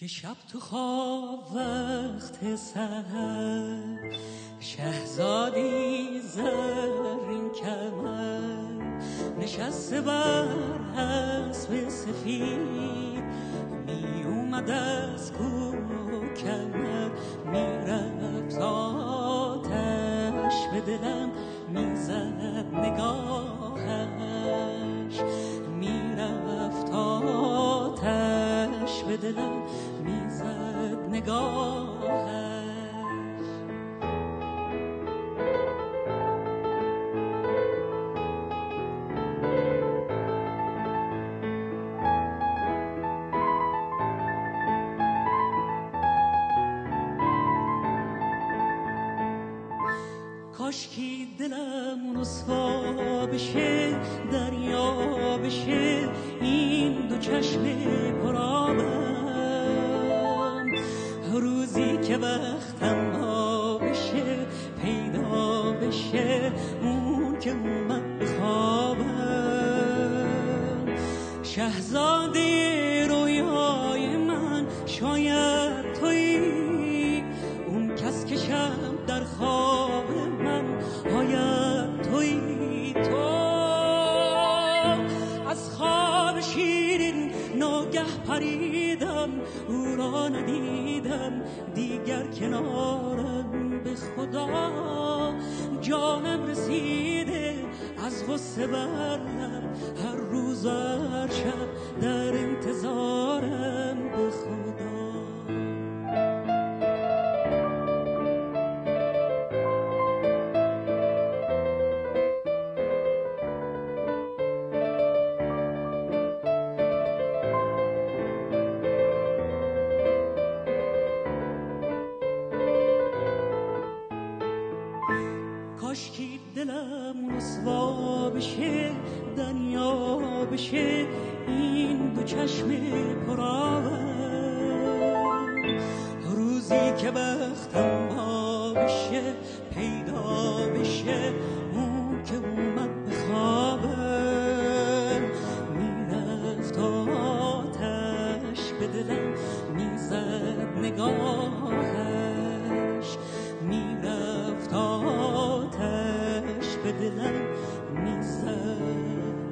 که شب تو خواب وقت سحر شهزادی زرین کمر نشسته بر اسب سفید می اومد از کوه کمر میرفت آتش به دلم میزد نگاهش میرفت آتش به دلم میزد نگاهش کاشکی دلم رسوا بشه دریا بشه این دو چشم پرآبم روزی که وقتم ها بشه پیدا بشه اون که اومد بخوابم شهزاده رویای من شاید تویی اون کس که شب در خواب من آید تویی تو از خواب شیرین ناگه پریدم او را ندیدم دیگر کنارم به خدا جانم رسیده از غصه بر لب هر روز و هر شب در انتظارم به خدا کاشکی دلم رسوا بشه دنیا بشه این دو چشم پرآبم روزی که بختم با بشه پیدا بشه اون که اومد بخوابم میرفت آتش به دلم میزد نگاهش میرفت آتش به دلم میزد